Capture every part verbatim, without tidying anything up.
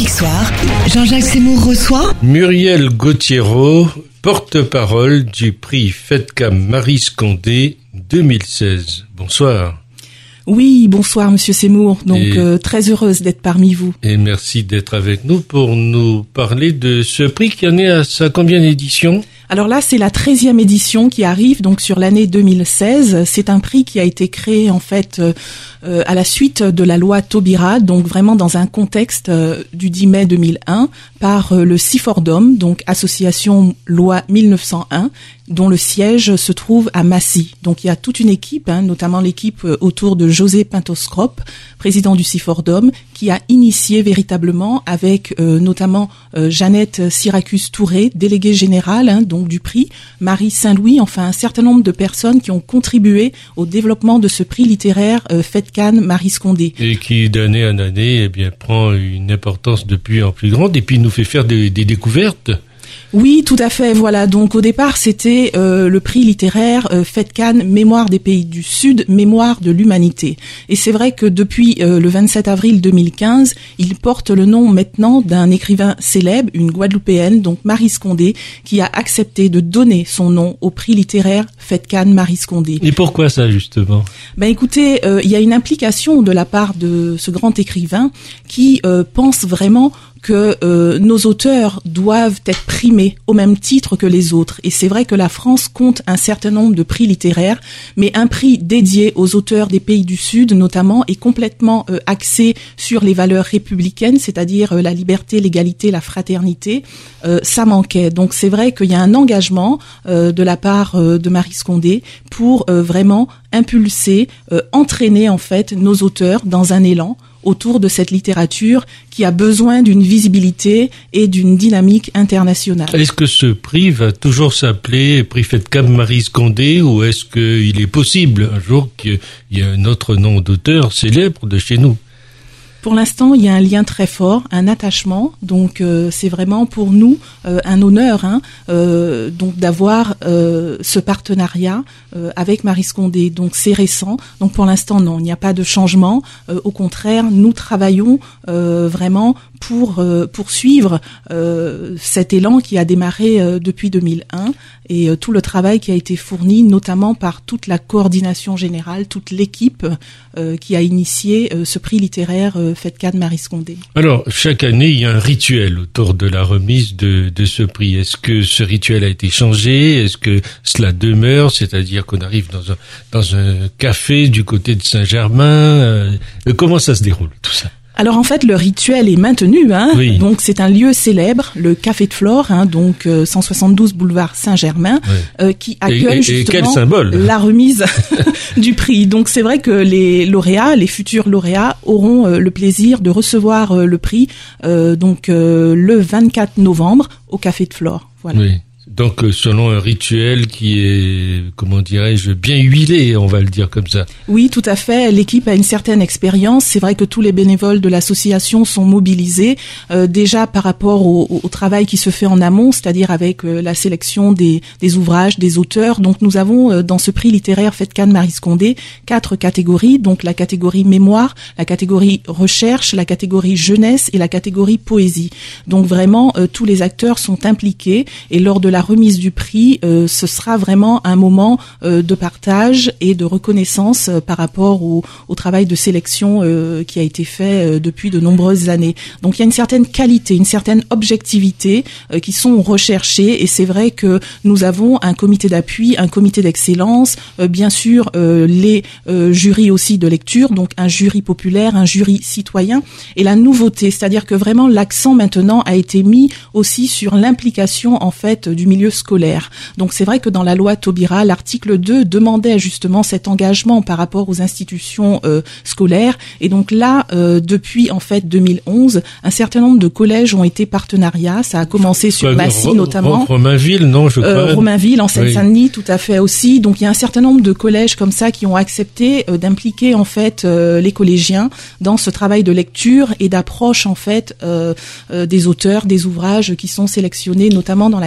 Tropique Soir, Jean-Jacques Seymour reçoit Muriel Gauthiéraud, porte-parole du prix FEDCAM Marie Scondé deux mille seize. Bonsoir. Oui, bonsoir Monsieur Seymour, donc et, euh, très heureuse d'être parmi vous. Et merci d'être avec nous pour nous parler de ce prix qui en est à sa combien d'édition ? Alors là, c'est la treizième édition qui arrive, donc sur l'année deux mille seize. C'est un prix qui a été créé en fait euh, euh, à la suite de la loi Taubira, donc vraiment dans un contexte euh, du dix mai deux mille un, par euh, le CIFORDOM, donc Association Loi mille neuf cent un, dont le siège se trouve à Massy. Donc il y a toute une équipe, hein, notamment l'équipe euh, autour de José Pinto-Scrop, président du CIFORDOM, qui a initié véritablement avec euh, notamment euh, Jeannette Syracuse-Touré, déléguée générale hein, donc du prix, Marie Saint-Louis, enfin un certain nombre de personnes qui ont contribué au développement de ce prix littéraire euh, FEDCAM Marie Scondé. Et qui d'année en année eh bien, prend une importance de plus en plus grande et puis nous fait faire des, des découvertes. Oui, tout à fait. Voilà. Donc au départ, c'était euh, le prix littéraire euh, FEDCAM Mémoire des pays du Sud, Mémoire de l'humanité. Et c'est vrai que depuis euh, le vingt-sept avril deux mille quinze, il porte le nom maintenant d'un écrivain célèbre, une Guadeloupéenne, donc Marie Scondé, qui a accepté de donner son nom au prix littéraire FEDCAM Marie Scondé. Et pourquoi ça justement ? Ben écoutez, euh, il y a une implication de la part de ce grand écrivain qui euh, pense vraiment que euh, nos auteurs doivent être primés au même titre que les autres. Et c'est vrai que la France compte un certain nombre de prix littéraires, mais un prix dédié aux auteurs des pays du Sud, notamment, est complètement euh, axé sur les valeurs républicaines, c'est-à-dire euh, la liberté, l'égalité, la fraternité. Euh, ça manquait. Donc c'est vrai qu'il y a un engagement euh, de la part euh, de Marie Scondé pour euh, vraiment impulser, euh, entraîner en fait nos auteurs dans un élan autour de cette littérature qui a besoin d'une visibilité et d'une dynamique internationale. Est-ce que ce prix va toujours s'appeler prix FEDCAM Marie Scondé ou est-ce qu'il est possible un jour qu'il y ait un autre nom d'auteur célèbre de chez nous ? Pour l'instant, il y a un lien très fort, un attachement. Donc, euh, c'est vraiment pour nous euh, un honneur, hein, euh, donc d'avoir euh, ce partenariat euh, avec Marie Scondé. Donc, c'est récent. Donc, pour l'instant, non, il n'y a pas de changement. Euh, au contraire, nous travaillons euh, vraiment pour euh, poursuivre euh, cet élan qui a démarré euh, depuis deux mille un et euh, tout le travail qui a été fourni, notamment par toute la coordination générale, toute l'équipe euh, qui a initié euh, ce prix littéraire euh, FEDCAM Marie Scondé. Alors, chaque année, il y a un rituel autour de la remise de, de ce prix. Est-ce que ce rituel a été changé ? Est-ce que cela demeure ? C'est-à-dire qu'on arrive dans un, dans un café du côté de Saint-Germain. Euh, comment ça se déroule, tout ça ? Alors en fait le rituel est maintenu, hein. Oui. Donc c'est un lieu célèbre, le Café de Flore, hein, donc euh, cent soixante-douze boulevard Saint-Germain, oui. euh, qui accueille et, et, justement et quel symbole la remise du prix. Donc c'est vrai que les lauréats, les futurs lauréats, auront euh, le plaisir de recevoir euh, le prix euh, donc euh, le vingt-quatre novembre au Café de Flore. Voilà. Oui. Donc, selon un rituel qui est, comment dirais-je, bien huilé, on va le dire comme ça. Oui, tout à fait. L'équipe a une certaine expérience. C'est vrai que tous les bénévoles de l'association sont mobilisés euh, déjà par rapport au, au travail qui se fait en amont, c'est-à-dire avec euh, la sélection des, des ouvrages, des auteurs. Donc, nous avons euh, dans ce prix littéraire FEDCAM Marie Scondé quatre catégories. Donc, la catégorie mémoire, la catégorie recherche, la catégorie jeunesse et la catégorie poésie. Donc, vraiment, euh, tous les acteurs sont impliqués et lors de la remise du prix, euh, ce sera vraiment un moment euh, de partage et de reconnaissance euh, par rapport au, au travail de sélection euh, qui a été fait euh, depuis de nombreuses années. Donc il y a une certaine qualité, une certaine objectivité euh, qui sont recherchées et c'est vrai que nous avons un comité d'appui, un comité d'excellence, euh, bien sûr euh, les euh, jurys aussi de lecture, donc un jury populaire, un jury citoyen et la nouveauté, c'est-à-dire que vraiment l'accent maintenant a été mis aussi sur l'implication en fait du milieu scolaire. Donc c'est vrai que dans la loi Taubira, l'article deux demandait justement cet engagement par rapport aux institutions euh, scolaires et donc là, euh, depuis en fait deux mille onze, un certain nombre de collèges ont été partenariats. Ça a commencé sur Quoi, Massy Ro- notamment. Romainville, non, je crois. Euh, Romainville, en Seine-Saint-Denis, oui. Tout à fait aussi. Donc il y a un certain nombre de collèges comme ça qui ont accepté euh, d'impliquer en fait euh, les collégiens dans ce travail de lecture et d'approche en fait euh, euh, des auteurs, des ouvrages qui sont sélectionnés notamment dans la catégorie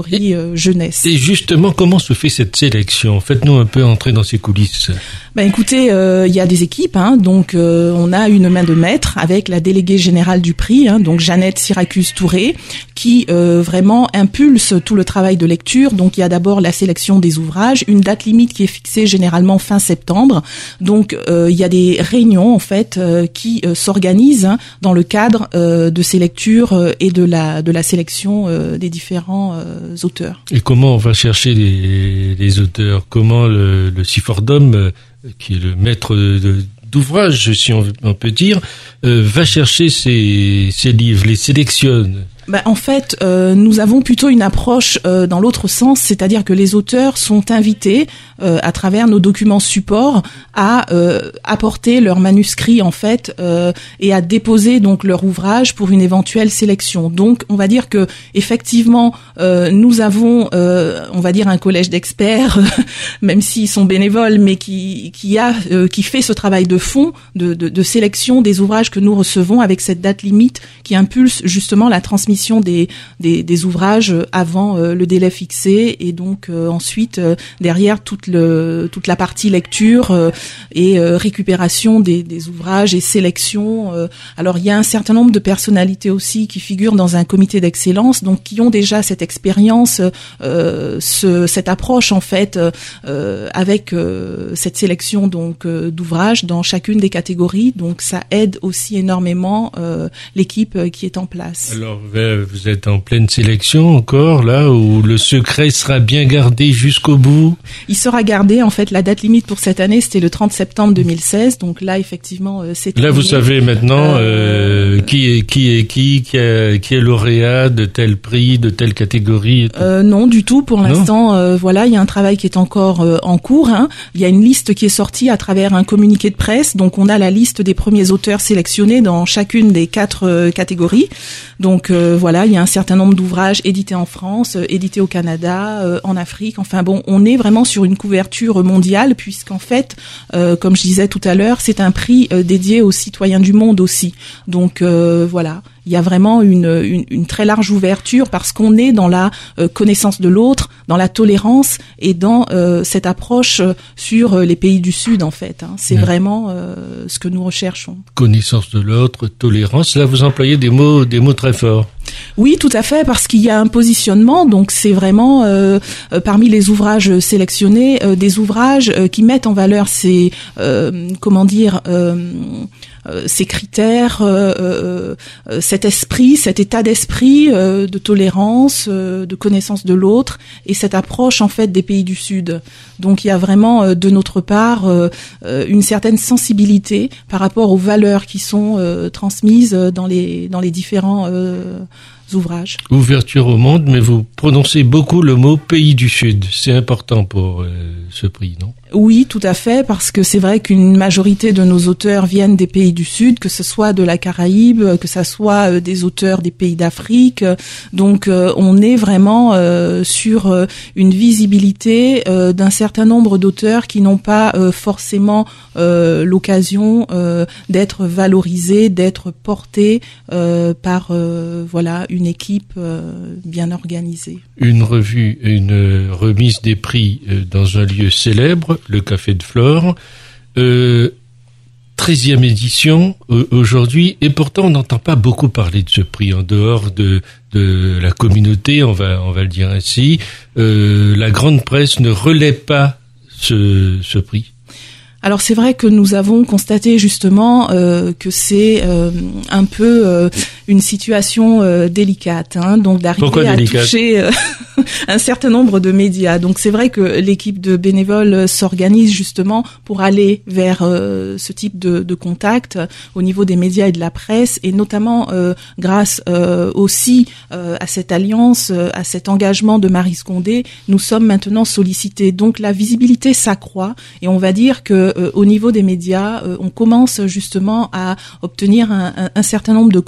catégorie euh, jeunesse. Et justement, comment se fait cette sélection? Faites-nous un peu entrer dans ces coulisses. Ben écoutez, il euh, y a des équipes, hein, donc euh, on a une main de maître avec la déléguée générale du prix, hein, donc Jeannette Syracuse-Touré, qui euh, vraiment impulse tout le travail de lecture. Donc il y a d'abord la sélection des ouvrages, une date limite qui est fixée généralement fin septembre. Donc euh, il y a des réunions en fait euh, qui euh, s'organisent hein, dans le cadre euh, de ces lectures euh, et de la de la sélection euh, des différents euh, auteurs. Et comment on va chercher les, les auteurs? Comment le, le Cifordom, euh, qui est le maître de, de, d'ouvrage, si on, on peut dire, euh, va chercher ces, ces livres, les sélectionne? Ben, en fait, euh, nous avons plutôt une approche euh, dans l'autre sens, c'est-à-dire que les auteurs sont invités euh, à travers nos documents supports à euh, apporter leur manuscrit en fait euh, et à déposer donc leur ouvrage pour une éventuelle sélection. Donc, on va dire que effectivement, euh, nous avons, euh, on va dire un collège d'experts, même s'ils sont bénévoles, mais qui qui a euh, qui fait ce travail de fond de, de de sélection des ouvrages que nous recevons avec cette date limite qui impulse justement la transmission Des, des, des ouvrages avant euh, le délai fixé et donc euh, ensuite euh, derrière toute, le, toute la partie lecture euh, et euh, récupération des, des ouvrages et sélection. Euh. Alors il y a un certain nombre de personnalités aussi qui figurent dans un comité d'excellence, donc qui ont déjà cette expérience, euh, ce, cette approche en fait euh, avec euh, cette sélection donc euh, d'ouvrages dans chacune des catégories. Donc ça aide aussi énormément euh, l'équipe qui est en place. Alors, vous êtes en pleine sélection encore, là, où le secret sera bien gardé jusqu'au bout? Il sera gardé, en fait, la date limite pour cette année, c'était le trente septembre deux mille seize, donc là, effectivement, euh, c'est terminé. Là, vous savez maintenant euh, euh, qui est qui est qui, qui est, qui est lauréat de tel prix, de telle catégorie et tout. Euh, non, du tout, pour l'instant, euh, voilà, il y a un travail qui est encore euh, en cours, hein. Il y a une liste qui est sortie à travers un communiqué de presse, donc on a la liste des premiers auteurs sélectionnés dans chacune des quatre euh, catégories, donc euh, voilà, il y a un certain nombre d'ouvrages édités en France, euh, édités au Canada, euh, en Afrique. Enfin bon, on est vraiment sur une couverture mondiale puisqu'en fait, euh, comme je disais tout à l'heure, c'est un prix euh, dédié aux citoyens du monde aussi. Donc euh, voilà. Il y a vraiment une, une, une très large ouverture parce qu'on est dans la euh, connaissance de l'autre, dans la tolérance et dans euh, cette approche sur euh, les pays du Sud en fait. Hein. C'est ouais. vraiment euh, ce que nous recherchons. Connaissance de l'autre, tolérance. Là, vous employez des mots, des mots très forts. Oui, tout à fait, parce qu'il y a un positionnement. Donc, c'est vraiment euh, euh, parmi les ouvrages sélectionnés, euh, des ouvrages euh, qui mettent en valeur ces, euh, comment dire. Euh, Euh, ces critères, euh, euh, cet esprit, cet état d'esprit euh, de tolérance, euh, de connaissance de l'autre, et cette approche en fait des pays du Sud. Donc il y a vraiment euh, de notre part euh, une certaine sensibilité par rapport aux valeurs qui sont euh, transmises dans les dans les différents euh, ouvrages. Ouverture au monde, mais vous prononcez beaucoup le mot pays du Sud. C'est important pour euh, ce prix, non? Oui, tout à fait, parce que c'est vrai qu'une majorité de nos auteurs viennent des pays du Sud, que ce soit de la Caraïbe, que ce soit euh, des auteurs des pays d'Afrique. Donc, euh, on est vraiment euh, sur euh, une visibilité euh, d'un certain nombre d'auteurs qui n'ont pas euh, forcément euh, l'occasion euh, d'être valorisés, d'être portés euh, par euh, voilà une équipe euh, bien organisée. Une revue, une remise des prix euh, dans un lieu célèbre, le Café de Flore, euh, treizième édition euh, aujourd'hui, et pourtant on n'entend pas beaucoup parler de ce prix en dehors de de la communauté, on va on va le dire ainsi. Euh, la grande presse ne relaie pas ce ce prix. Alors c'est vrai que nous avons constaté justement euh, que c'est euh, un peu euh, une situation euh, délicate, hein, donc d'arriver à toucher euh, un certain nombre de médias. Donc c'est vrai que l'équipe de bénévoles s'organise justement pour aller vers euh, ce type de, de contact au niveau des médias et de la presse, et notamment euh, grâce euh, aussi euh, à cette alliance, euh, à cet engagement de Maryse Condé, nous sommes maintenant sollicités. Donc la visibilité s'accroît, et on va dire que Euh, au niveau des médias, euh, on commence justement à obtenir un, un, un certain nombre de contacts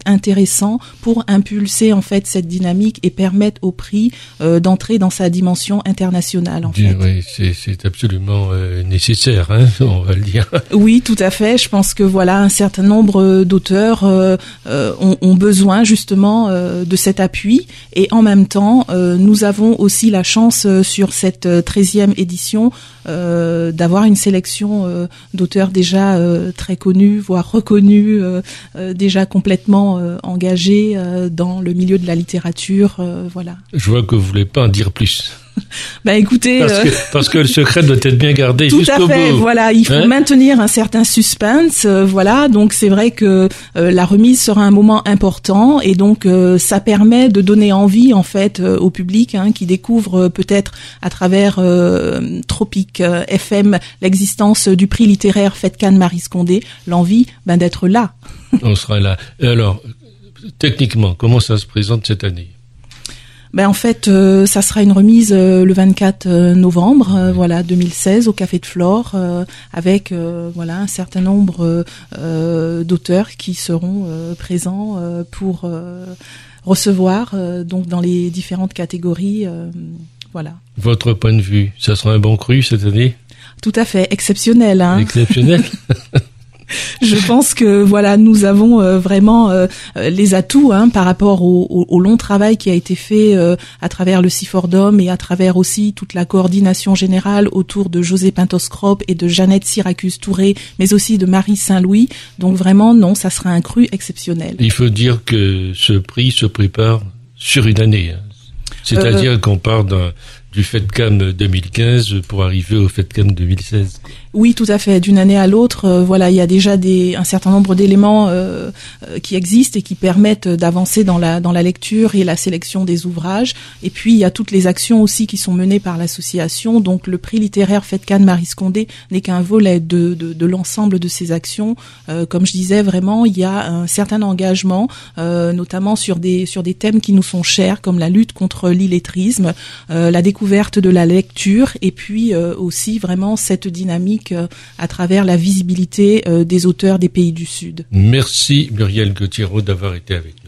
intéressant pour impulser en fait cette dynamique et permettre au prix euh, d'entrer dans sa dimension internationale. En fait. Oui, c'est, c'est absolument euh, nécessaire, hein, on va le dire. Oui, tout à fait. Je pense que voilà, un certain nombre d'auteurs euh, euh, ont, ont besoin justement euh, de cet appui, et en même temps, euh, nous avons aussi la chance euh, sur cette treizième édition euh, d'avoir une sélection euh, d'auteurs déjà euh, très connus, voire reconnus, euh, euh, déjà complètement euh, engagés euh, dans le milieu de la littérature. Euh, voilà. Je vois que vous voulez pas en dire plus. Bah écoutez, parce que, euh... parce que le secret doit être bien gardé tout jusqu'au bout. Tout à fait. bout. Voilà, il faut hein maintenir un certain suspense. Euh, voilà, donc c'est vrai que euh, la remise sera un moment important, et donc euh, ça permet de donner envie en fait euh, au public hein, qui découvre euh, peut-être à travers euh, Tropique euh, F M l'existence du prix littéraire Fête Cannes Marie Scondé, l'envie ben d'être là. On sera là. Et alors, techniquement, comment ça se présente cette année? Ben en fait, euh, ça sera une remise euh, le vingt-quatre novembre, euh, voilà, deux mille seize au Café de Flore, euh, avec euh, voilà un certain nombre euh, d'auteurs qui seront euh, présents euh, pour euh, recevoir euh, donc dans les différentes catégories, euh, voilà. Votre point de vue, ça sera un bon cru cette année? Tout à fait, exceptionnel, hein. Exceptionnel. Je pense que voilà, nous avons euh, vraiment euh, les atouts hein, par rapport au, au, au long travail qui a été fait euh, à travers le Cifordom et à travers aussi toute la coordination générale autour de José Pintos-Crop et de Jeannette Syracuse-Touré, mais aussi de Marie Saint-Louis. Donc vraiment, non, ça sera un cru exceptionnel. Il faut dire que ce prix se prépare sur une année. Hein. C'est-à-dire euh, qu'on part d'un, du FedCam deux mille quinze pour arriver au FedCam deux mille seize. Oui, tout à fait. D'une année à l'autre, euh, voilà, il y a déjà des un certain nombre d'éléments euh, euh, qui existent et qui permettent d'avancer dans la dans la lecture et la sélection des ouvrages. Et puis il y a toutes les actions aussi qui sont menées par l'association. Donc le prix littéraire Fête Cannes Marie Scondé n'est qu'un volet de de, de l'ensemble de ces actions. Euh, comme je disais, vraiment, il y a un certain engagement, euh, notamment sur des sur des thèmes qui nous sont chers, comme la lutte contre l'illettrisme, euh, la découverte de la lecture, et puis euh, aussi vraiment cette dynamique à travers la visibilité des auteurs des pays du Sud. Merci Muriel Gauthier d'avoir été avec nous.